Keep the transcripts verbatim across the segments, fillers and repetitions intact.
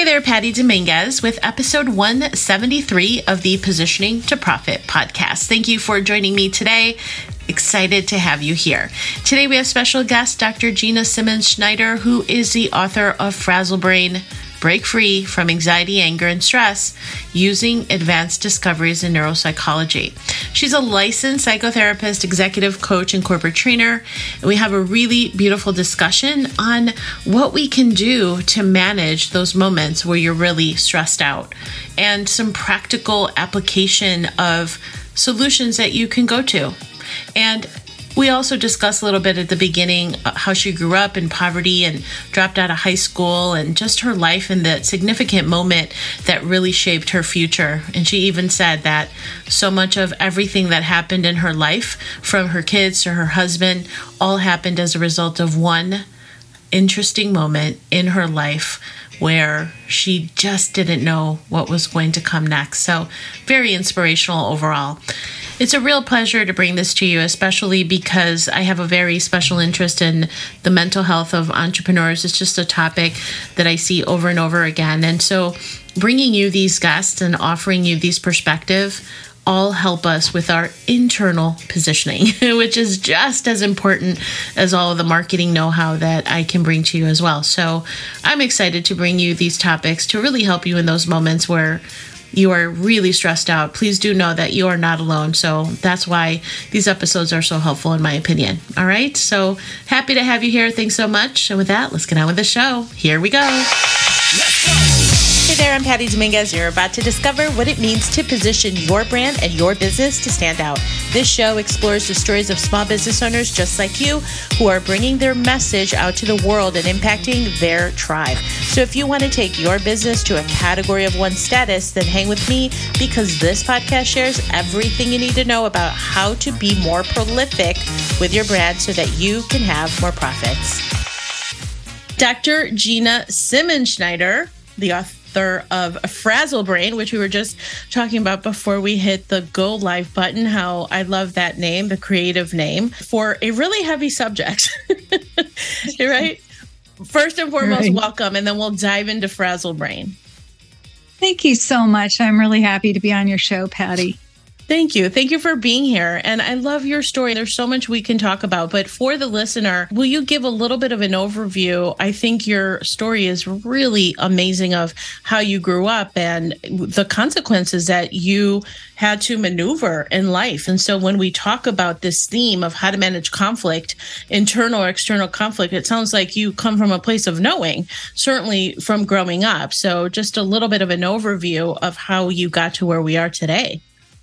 Hey there, Patty Dominguez with episode one seventy-three of the Positioning to Profit podcast. Thank you for joining me today. Excited to have you here. Today we have special guest Doctor Gina Simmons Schneider, who is the author of Frazzle Brain, Break Free from Anxiety, Anger, and Stress Using Advanced Discoveries in Neuropsychology. She's a licensed psychotherapist, executive coach, and corporate trainer. And we have a really beautiful discussion on what we can do to manage those moments where you're really stressed out and some practical application of solutions that you can go to. And we also discussed a little bit at the beginning how she grew up in poverty and dropped out of high school and just her life and the significant moment that really shaped her future. And she even said that so much of everything that happened in her life, from her kids to her husband, all happened as a result of one interesting moment in her life where she just didn't know what was going to come next. So very inspirational overall. It's a real pleasure to bring this to you, especially because I have a very special interest in the mental health of entrepreneurs. It's just a topic that I see over and over again. And so bringing you these guests and offering you these perspectives all help us with our internal positioning, which is just as important as all of the marketing know-how that I can bring to you as well. So I'm excited to bring you these topics to really help you in those moments where you are really stressed out. Please do know that you are not alone. So that's why these episodes are so helpful, in my opinion. All right. So happy to have you here. Thanks so much. And with that, let's get on with the show. Here we go. Let's go. Hey there, I'm Patty Dominguez. You're about to discover what it means to position your brand and your business to stand out. This show explores the stories of small business owners just like you who are bringing their message out to the world and impacting their tribe. So if you want to take your business to a category of one status, then hang with me, because this podcast shares everything you need to know about how to be more prolific with your brand so that you can have more profits. Doctor Gina Simmons Schneider, the author of Frazzle Brain, which we were just talking about before we hit the go live button, how I love that name, the creative name, for a really heavy subject, right? First and foremost, right. Welcome, and then we'll dive into Frazzle Brain. Thank you so much. I'm really happy to be on your show, Patty. Thank you. Thank you for being here. And I love your story. There's so much we can talk about. But for the listener, will you give a little bit of an overview? I think your story is really amazing of how you grew up and the consequences that you had to maneuver in life. And so when we talk about this theme of how to manage conflict, internal or external conflict, it sounds like you come from a place of knowing, certainly from growing up. So just a little bit of an overview of how you got to where we are today.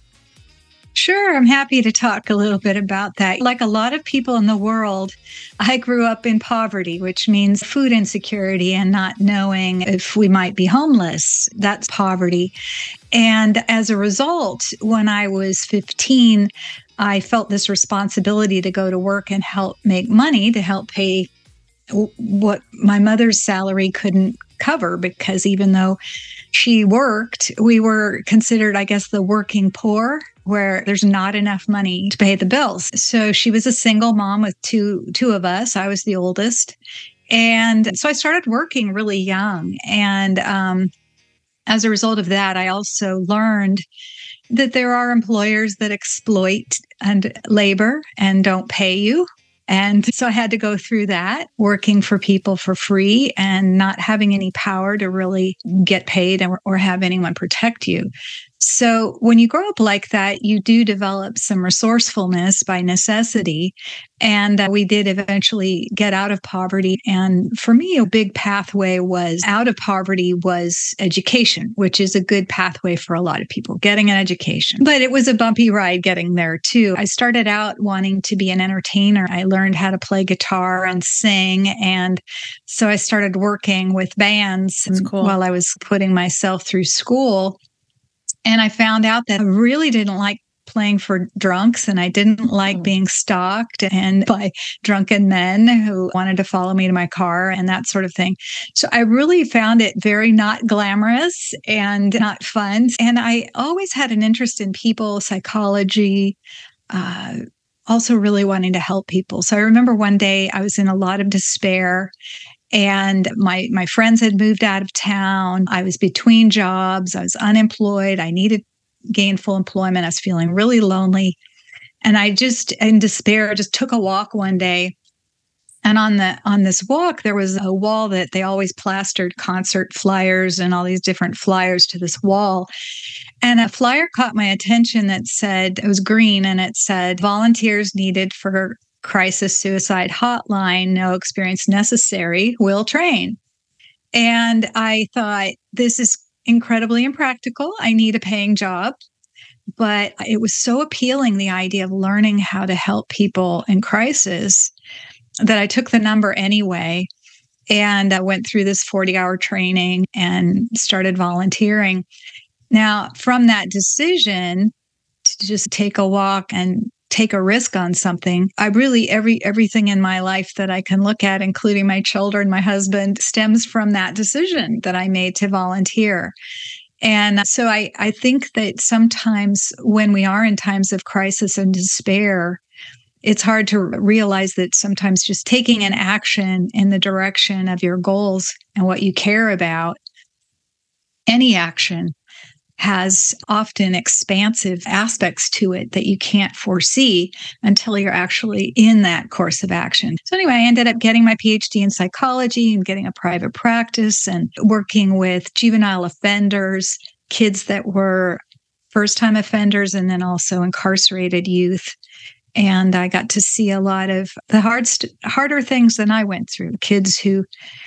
Sure, I'm happy to talk a little bit about that. Like a lot of people in the world, I grew up in poverty, which means food insecurity and not knowing if we might be homeless. That's poverty. And as a result, when I was fifteen, I felt this responsibility to go to work and help make money to help pay what my mother's salary couldn't cover, because even though she worked, we were considered, I guess, the working poor, where there's not enough money to pay the bills. So she was a single mom with two two of us. I was the oldest. And so I started working really young. And um, as a result of that, I also learned that there are employers that exploit and labor and don't pay you. And so I had to go through that, working for people for free and not having any power to really get paid or, or have anyone protect you. So when you grow up like that, you do develop some resourcefulness by necessity. And uh, we did eventually get out of poverty. And for me, a big pathway was out of poverty was education, which is a good pathway for a lot of people, getting an education. But it was a bumpy ride getting there too. I started out wanting to be an entertainer. I learned how to play guitar and sing. And so I started working with bands cool. while I was putting myself through school. And I found out that I really didn't like playing for drunks, and I didn't like oh. being stalked and by drunken men who wanted to follow me to my car and that sort of thing. So I really found it very not glamorous and not fun. And I always had an interest in people, psychology, uh, also really wanting to help people. So I remember one day I was in a lot of despair. And my, my friends had moved out of town. I was between jobs. I was unemployed. I needed gainful employment. I was feeling really lonely. And I just, in despair, just took a walk one day. And on the on this walk, there was a wall that they always plastered concert flyers and all these different flyers to this wall. And a flyer caught my attention that said, it was green, and it said, volunteers needed for crisis suicide hotline, no experience necessary, will train. And I thought, this is incredibly impractical. I need a paying job. But it was so appealing, the idea of learning how to help people in crisis, that I took the number anyway. And I went through this forty-hour training and started volunteering. Now, from that decision to just take a walk and take a risk on something, I really, every everything in my life that I can look at, including my children, my husband, stems from that decision that I made to volunteer. And so I, I think that sometimes when we are in times of crisis and despair, it's hard to realize that sometimes just taking an action in the direction of your goals and what you care about, any action has often expansive aspects to it that you can't foresee until you're actually in that course of action. So anyway, I ended up getting my P H D in psychology and getting a private practice and working with juvenile offenders, kids that were first-time offenders, and then also incarcerated youth. And I got to see a lot of the hard, harder things than I went through. Kids who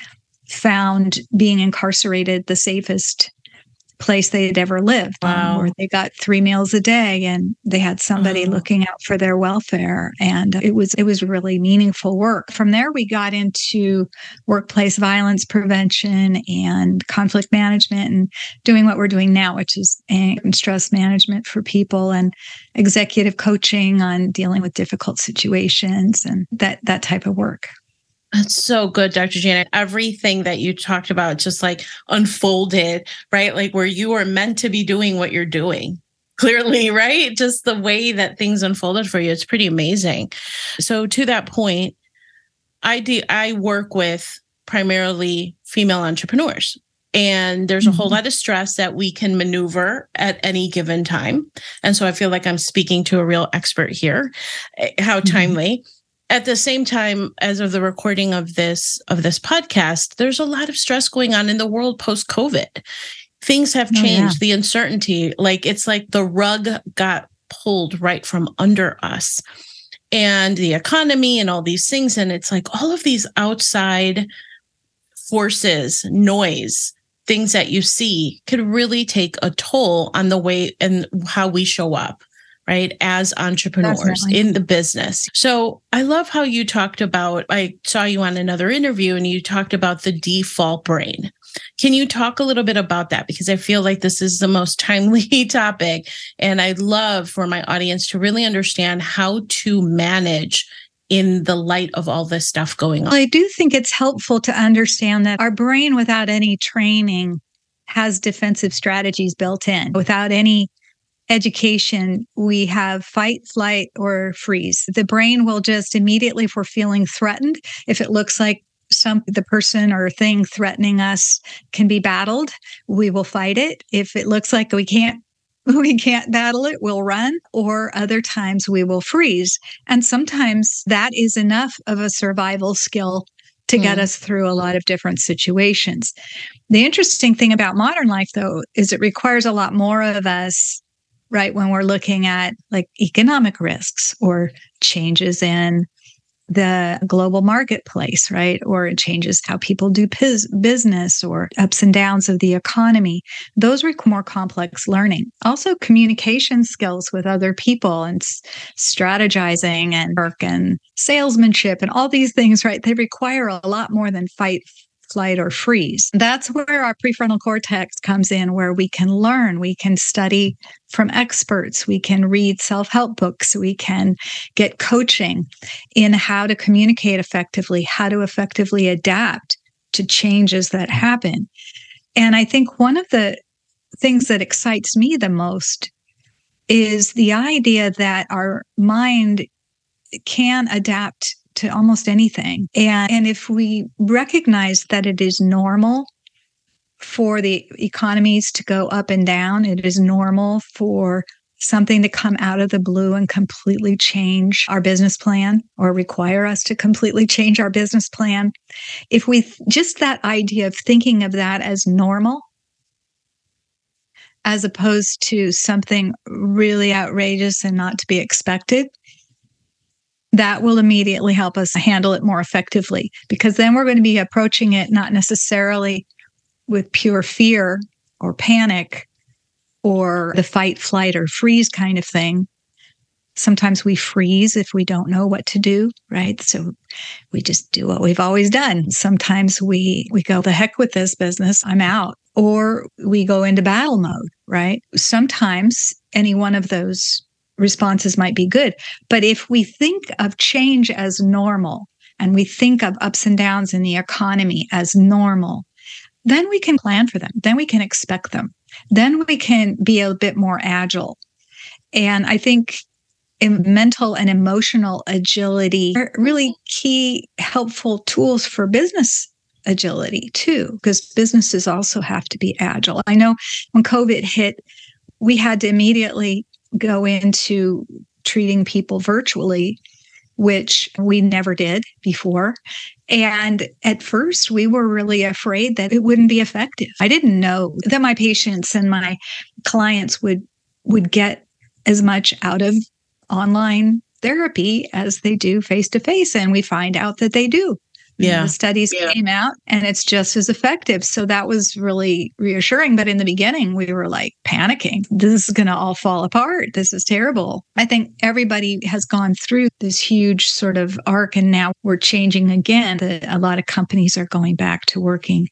found being incarcerated the safest place they had ever lived, wow. um, where they got three meals a day and they had somebody oh. looking out for their welfare. And it was it was really meaningful work. From there, we got into workplace violence prevention and conflict management and doing what we're doing now, which is stress management for people and executive coaching on dealing with difficult situations and that that type of work. That's so good, Doctor Janet. Everything that you talked about just like unfolded, right? Like where you were meant to be doing what you're doing. Clearly, right? Just the way that things unfolded for you. It's pretty amazing. So to that point, I do, I work with primarily female entrepreneurs. And there's a whole lot of stress that we can maneuver at any given time. And so I feel like I'm speaking to a real expert here. How timely. Mm-hmm. At the same time, as of the recording of this of this podcast, there's a lot of stress going on in the world post-COVID. Things have changed, oh, yeah. The uncertainty, like it's like the rug got pulled right from under us. And the economy and all these things. And it's like all of these outside forces, noise, things that you see could really take a toll on the way and how we show up. Right, as entrepreneurs Definitely. In the business. So I love how you talked about, I saw you on another interview and you talked about the default brain. Can you talk a little bit about that? Because I feel like this is the most timely topic. And I'd love for my audience to really understand how to manage in the light of all this stuff going on. Well, I do think it's helpful to understand that our brain, without any training, has defensive strategies built in. Without any education, we have fight, flight, or freeze. The brain will just immediately, if we're feeling threatened, if it looks like some the person or thing threatening us can be battled, we will fight it. If it looks like we can't we can't battle it, we'll run, or other times we will freeze. And sometimes that is enough of a survival skill to get mm. us through a lot of different situations. The interesting thing about modern life, though, is it requires a lot more of us, right, when we're looking at like economic risks or changes in the global marketplace, right, or it changes how people do pis- business or ups and downs of the economy. Those require more complex learning. Also, communication skills with other people and s- strategizing and work and salesmanship and all these things, right, they require a lot more than fight, flight, or freeze. That's where our prefrontal cortex comes in, where we can learn, we can study from experts, we can read self-help books, we can get coaching in how to communicate effectively, how to effectively adapt to changes that happen. And I think one of the things that excites me the most is the idea that our mind can adapt to almost anything. And, and if we recognize that it is normal for the economies to go up and down, it is normal for something to come out of the blue and completely change our business plan or require us to completely change our business plan. If we just that idea of thinking of that as normal, as opposed to something really outrageous and not to be expected, that will immediately help us handle it more effectively, because then we're going to be approaching it not necessarily with pure fear or panic or the fight, flight, or freeze kind of thing. Sometimes we freeze if we don't know what to do, right? So we just do what we've always done. Sometimes we, we go, the heck with this business, I'm out. Or we go into battle mode, right? Sometimes any one of those responses might be good. But if we think of change as normal, and we think of ups and downs in the economy as normal, then we can plan for them. Then we can expect them. Then we can be a bit more agile. And I think mental and emotional agility are really key, helpful tools for business agility too, because businesses also have to be agile. I know when COVID hit, we had to immediately go into treating people virtually, which we never did before. And at first, we were really afraid that it wouldn't be effective. I didn't know that my patients and my clients would would get as much out of online therapy as they do face-to-face. And we find out that they do. Yeah. The studies yeah. came out and it's just as effective. So that was really reassuring. But in the beginning, we were like panicking. This is going to all fall apart. This is terrible. I think everybody has gone through this huge sort of arc, and now we're changing again. A lot of companies are going back to working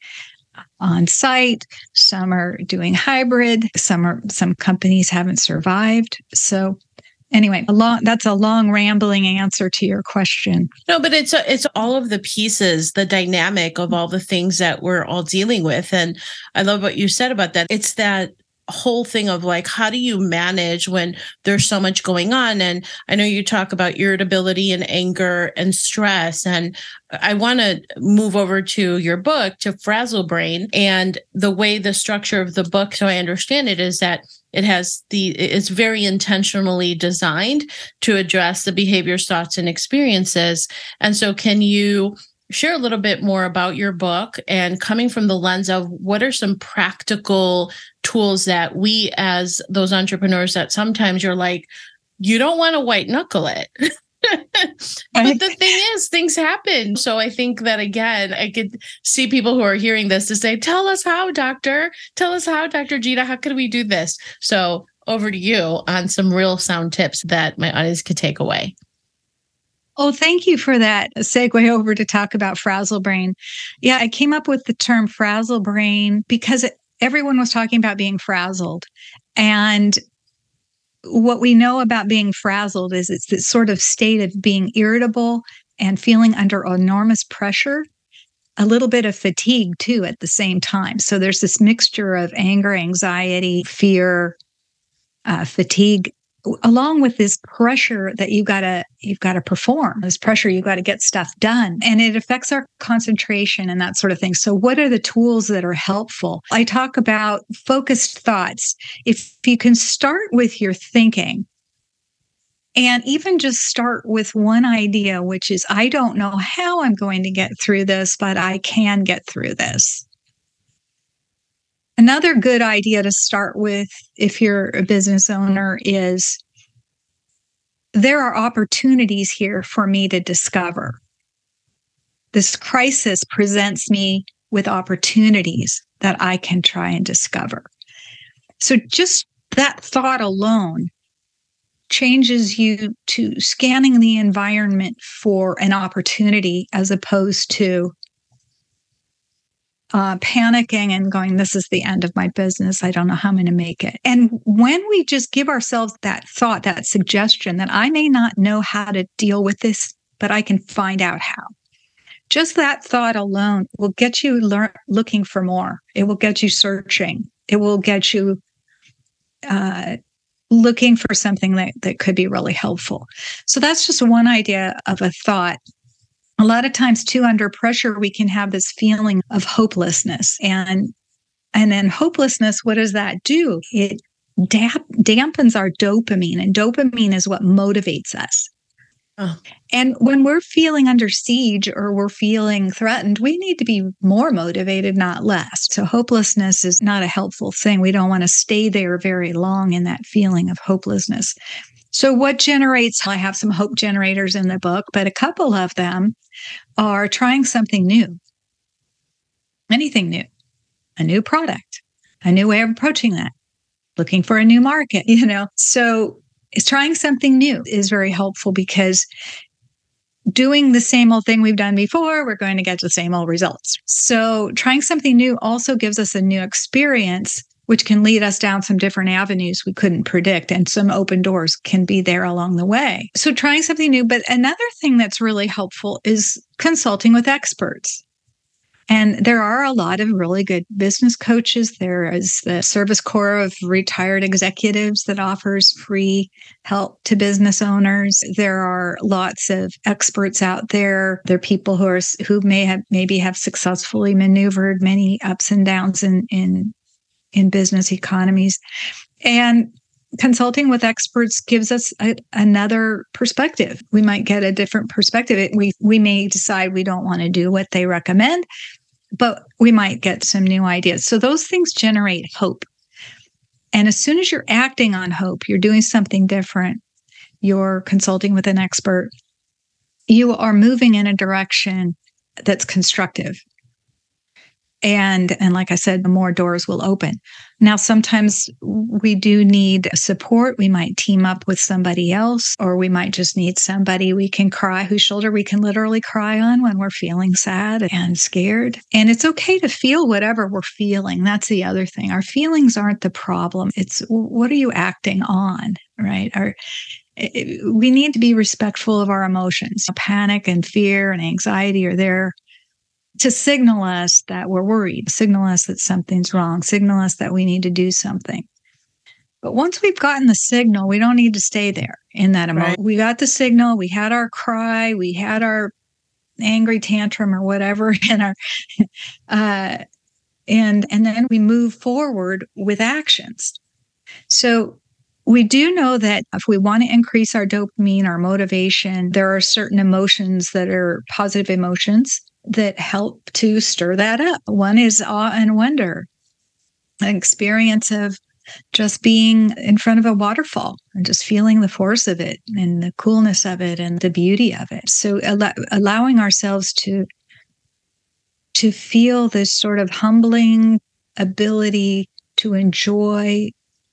on site. Some are doing hybrid. Some are, some companies haven't survived. So anyway, a long, that's a long rambling answer to your question. No, but it's a, it's all of the pieces, the dynamic of all the things that we're all dealing with. And I love what you said about that. It's that whole thing of like, how do you manage when there's so much going on? And I know you talk about irritability and anger and stress. And I want to move over to your book, to Frazzle Brain. And the way the structure of the book, so I understand it, is that it has the, it's very intentionally designed to address the behaviors, thoughts, and experiences. And so can you share a little bit more about your book, and coming from the lens of what are some practical tools that we, as those entrepreneurs that sometimes you're like, you don't want to white knuckle it. But the thing is, things happen. So I think that, again, I could see people who are hearing this to say, tell us how, doctor, tell us how, Doctor Gina, how can we do this? So over to you on some real sound tips that my audience could take away. Oh, thank you for that segue over to talk about Frazzle Brain. Yeah, I came up with the term Frazzle Brain because it, everyone was talking about being frazzled. And what we know about being frazzled is it's this sort of state of being irritable and feeling under enormous pressure, a little bit of fatigue too at the same time. So there's this mixture of anger, anxiety, fear, uh, fatigue, along with this pressure that you gotta you've got to perform, this pressure you got to get stuff done, and it affects our concentration and that sort of thing. So what are the tools that are helpful? I talk about focused thoughts. If you can start with your thinking, and even just start with one idea, which is, I don't know how I'm going to get through this, but I can get through this. Another good idea to start with, if you're a business owner, is there are opportunities here for me to discover. This crisis presents me with opportunities that I can try and discover. So just that thought alone changes you to scanning the environment for an opportunity, as opposed to Uh, panicking and going, this is the end of my business. I don't know how I'm going to make it. And when we just give ourselves that thought, that suggestion that I may not know how to deal with this, but I can find out how. Just that thought alone will get you lear- looking for more. It will get you searching. It will get you uh, looking for something that, that could be really helpful. So that's just one idea of a thought A lot of times too, under pressure, we can have this feeling of hopelessness. And, and then hopelessness, what does that do? It damp- dampens our dopamine, and dopamine is what motivates us. Oh. And when we're feeling under siege or we're feeling threatened, we need to be more motivated, not less. So hopelessness is not a helpful thing. We don't want to stay there very long in that feeling of hopelessness. So what generates, I have some hope generators in the book, but a couple of them are trying something new, anything new, a new product, a new way of approaching that, looking for a new market, you know. So it's trying something new is very helpful, because doing the same old thing we've done before, we're going to get the same old results. So trying something new also gives us a new experience, which can lead us down some different avenues we couldn't predict, and some open doors can be there along the way. So trying something new. But another thing that's really helpful is consulting with experts. And there are a lot of really good business coaches. There is the Service Corps of Retired Executives that offers free help to business owners. There are lots of experts out there. There are people who are who may have maybe have successfully maneuvered many ups and downs in in in business economies. And consulting with experts gives us a, another perspective. We might get a different perspective. It, we we may decide we don't want to do what they recommend, but we might get some new ideas. So those things generate hope. And as soon as you're acting on hope, you're doing something different, you're consulting with an expert, you are moving in a direction that's constructive. And, and like I said, the more doors will open. Now, sometimes we do need support. We might team up with somebody else, or we might just need somebody we can cry, whose shoulder we can literally cry on when we're feeling sad and scared. And it's okay to feel whatever we're feeling. That's the other thing. Our feelings aren't the problem. It's what are you acting on, right? Our, it, we need to be respectful of our emotions. Panic and fear and anxiety are there to signal us that we're worried, signal us that something's wrong, signal us that we need to do something. But once we've gotten the signal, we don't need to stay there in that emotion. Right. We got the signal, we had our cry, we had our angry tantrum or whatever, and our uh, and and then we move forward with actions. So we do know that if we want to increase our dopamine, our motivation, there are certain emotions that are positive emotions that help to stir that up. One is awe and wonder, an experience of just being in front of a waterfall and just feeling the force of it and the coolness of it and the beauty of it. So al- allowing ourselves to, to feel this sort of humbling ability to enjoy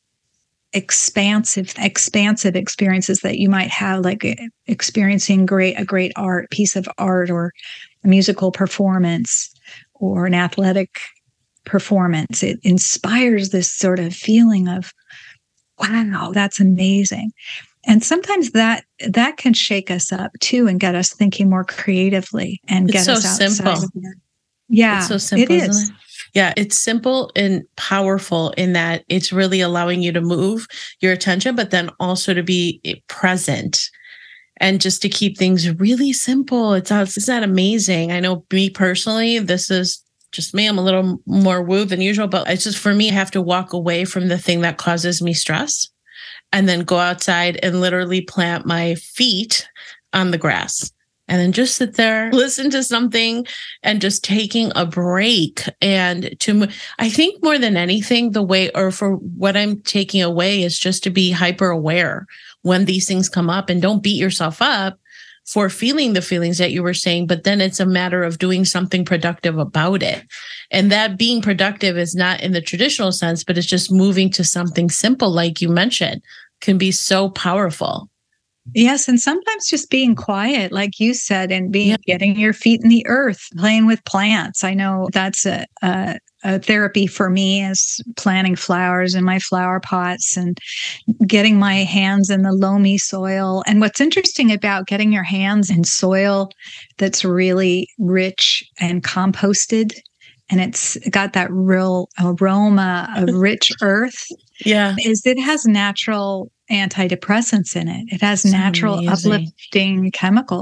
expansive, expansive experiences that you might have, like experiencing great, a great art, piece of art, or a musical performance, or an athletic performance. It inspires this sort of feeling of, wow, that's amazing. And sometimes that that can shake us up too and get us thinking more creatively and it's get so us outside simple. of it. Yeah, it's so simple, it is. Isn't it? Yeah, it's simple and powerful in that it's really allowing you to move your attention, but then also to be present and just to keep things really simple. It's, it's not amazing. I know me personally, this is just me. I'm a little more woo than usual, but it's just for me, I have to walk away from the thing that causes me stress and then go outside and literally plant my feet on the grass. And then just sit there, listen to something, and just taking a break. And to, I think more than anything, the way, or for what I'm taking away, is just to be hyper aware when these things come up, and don't beat yourself up for feeling the feelings that you were saying. But then it's a matter of doing something productive about it. And that being productive is not in the traditional sense, but it's just moving to something simple, like you mentioned, can be so powerful. Yes, and sometimes just being quiet, like you said, and being yeah. getting your feet in the earth, playing with plants. I know that's a, a, a therapy for me, is planting flowers in my flower pots and getting my hands in the loamy soil. And what's interesting about getting your hands in soil that's really rich and composted, and it's got that real aroma of rich earth, yeah, is it has natural antidepressants in it. It has so natural amazing. uplifting chemicals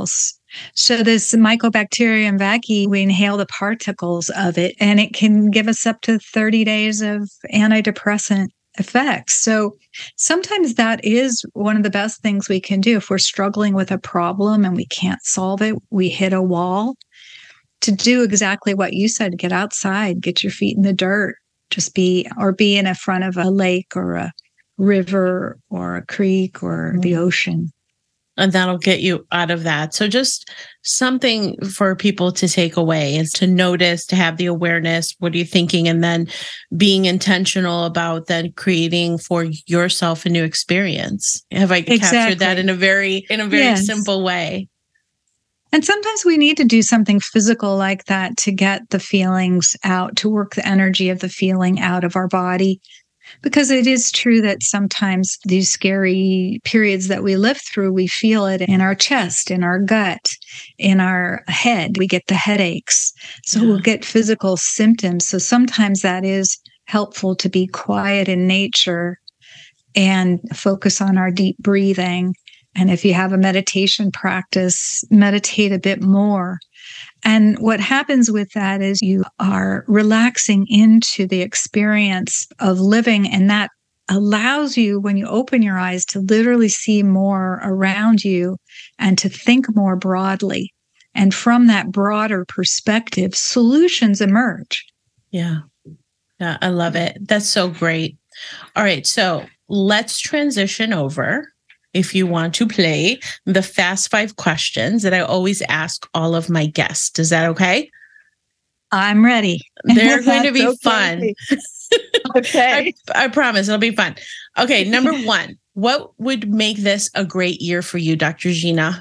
So this Mycobacterium vaccae, we inhale the particles of it, and it can give us up to thirty days of antidepressant effects. So sometimes that is one of the best things we can do. If we're struggling with a problem and we can't solve it, we hit a wall, to do exactly what you said, get outside, get your feet in the dirt, just be, or be in a front of a lake or a river or a creek or the ocean. And that'll get you out of that. So just something for people to take away is to notice, to have the awareness. What are you thinking? And then being intentional about then creating for yourself a new experience. Have I Exactly. captured that in a very, in a very Yes. simple way? And sometimes we need to do something physical like that to get the feelings out, to work the energy of the feeling out of our body. Because it is true that sometimes these scary periods that we live through, we feel it in our chest, in our gut, in our head. We get the headaches. So Yeah. we'll get physical symptoms. So sometimes that is helpful to be quiet in nature and focus on our deep breathing. And if you have a meditation practice, meditate a bit more. And what happens with that is you are relaxing into the experience of living. And that allows you, when you open your eyes, to literally see more around you and to think more broadly. And from that broader perspective, solutions emerge. Yeah. Yeah. I love it. That's so great. All right. So let's transition over. If you want to play the fast five questions that I always ask all of my guests. Is that okay? I'm ready. They're going to be okay. fun. Okay. I, I promise it'll be fun. Okay. Number one, what would make this a great year for you, Doctor Gina?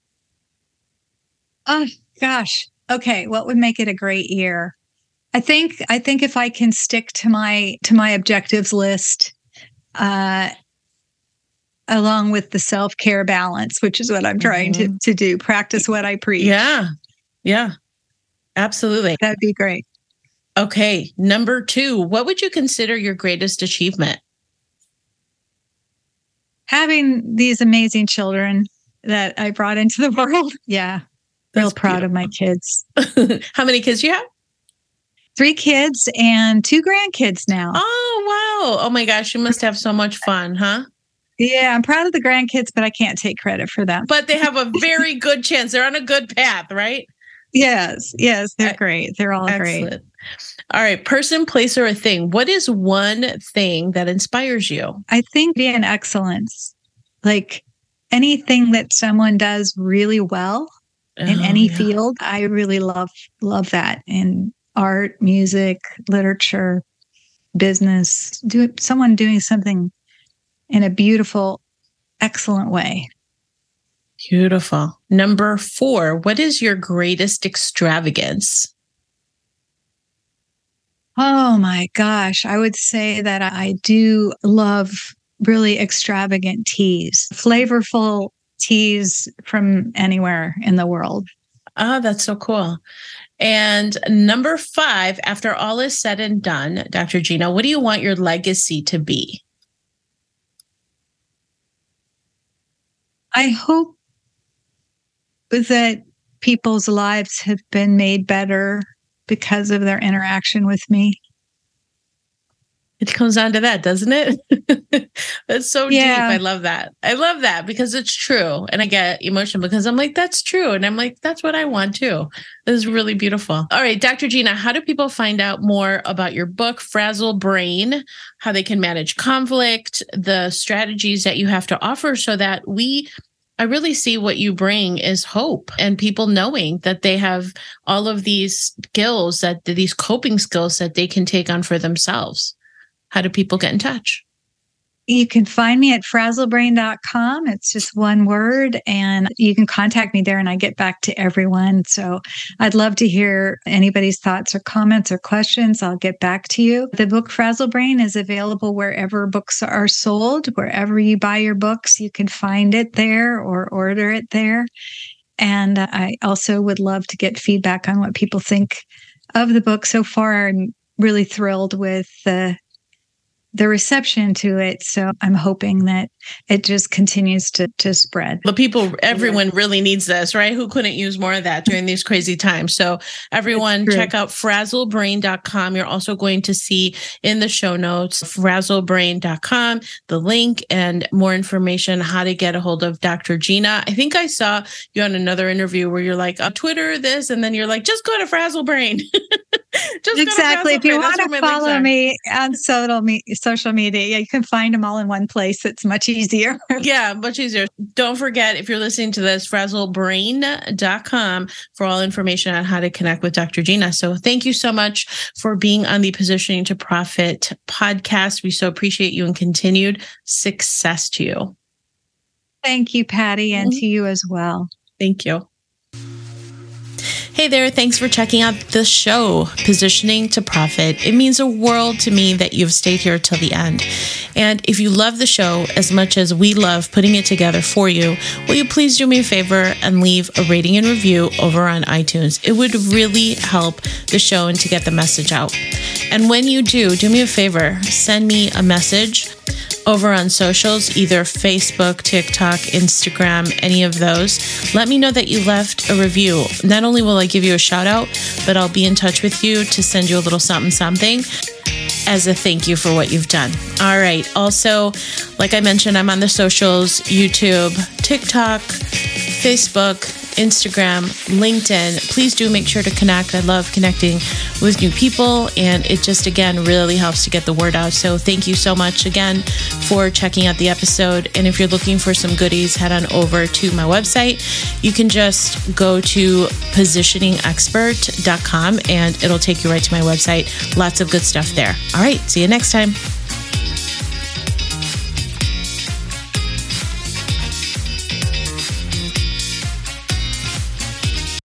Oh, gosh. Okay. What would make it a great year? I think, I think if I can stick to my, to my objectives list, uh, along with the self-care balance, which is what I'm trying mm-hmm. to, to do, practice what I preach. Yeah. Yeah. Absolutely. That'd be great. Okay. Number two, what would you consider your greatest achievement? Having these amazing children that I brought into the world. Yeah. That's real proud beautiful. of my kids. How many kids do you have? Three kids and two grandkids now. Oh, wow. Oh my gosh. You must have so much fun, huh? Yeah, I'm proud of the grandkids, but I can't take credit for them. But they have a very good chance. They're on a good path, right? Yes, yes, they're I, great. They're all excellent. great. All right, person, place, or a thing. What is one thing that inspires you? I think being excellence, like anything that someone does really well in oh, any yeah. field, I really love love that in art, music, literature, business. Do someone doing something in a beautiful, excellent way. Beautiful. Number four, what is your greatest extravagance? Oh my gosh. I would say that I do love really extravagant teas, flavorful teas from anywhere in the world. Oh, that's so cool. And number five, after all is said and done, Doctor Gina, what do you want your legacy to be? I hope that people's lives have been made better because of their interaction with me. It comes down to that, doesn't it? That's so yeah. deep. I love that. I love that because it's true. And I get emotional because I'm like, that's true. And I'm like, that's what I want too. This is really beautiful. All right, Doctor Gina, how do people find out more about your book, Frazzle Brain, how they can manage conflict, the strategies that you have to offer so that we, I really see what you bring is hope and people knowing that they have all of these skills, that these coping skills that they can take on for themselves. How do people get in touch? You can find me at frazzle brain dot com. It's just one word, and you can contact me there and I get back to everyone. So I'd love to hear anybody's thoughts or comments or questions. I'll get back to you. The book Frazzle Brain is available wherever books are sold. Wherever you buy your books, you can find it there or order it there. And I also would love to get feedback on what people think of the book. So far, I'm really thrilled with the the reception to it. So I'm hoping that it just continues to, to spread. But people, everyone really needs this, right? Who couldn't use more of that during these crazy times? So everyone check out frazzle brain dot com. You're also going to see in the show notes, frazzle brain dot com, the link and more information, how to get a hold of Doctor Gina. I think I saw you on another interview where you're like, uh, Twitter this, and then you're like, just go to Frazzle Brain. Just exactly. If you want to follow me on social, me- social media, yeah, you can find them all in one place. It's much easier. Yeah, much easier. Don't forget, if you're listening to this, frazzle brain dot com for all information on how to connect with Doctor Gina. So thank you so much for being on the Positioning to Profit podcast. We so appreciate you and continued success to you. Thank you, Patty, and mm-hmm. to you as well. Thank you. Hey there, thanks for checking out the show, Positioning to Profit. It means a world to me that you've stayed here till the end. And if you love the show as much as we love putting it together for you, will you please do me a favor and leave a rating and review over on iTunes? It would really help the show and to get the message out. And when you do, do me a favor, send me a message over on socials, either Facebook, TikTok, Instagram, any of those. Let me know that you left a review. Not only will I give you a shout out, but I'll be in touch with you to send you a little something, something as a thank you for what you've done. All right. Also, like I mentioned, I'm on the socials, YouTube, TikTok, Facebook, Instagram, LinkedIn. Please do make sure to connect. I love connecting with new people, and it just, again, really helps to get the word out. So thank you so much again for checking out the episode. And if you're looking for some goodies, head on over to my website. You can just go to positioning expert dot com and it'll take you right to my website. Lots of good stuff there. All right. See you next time.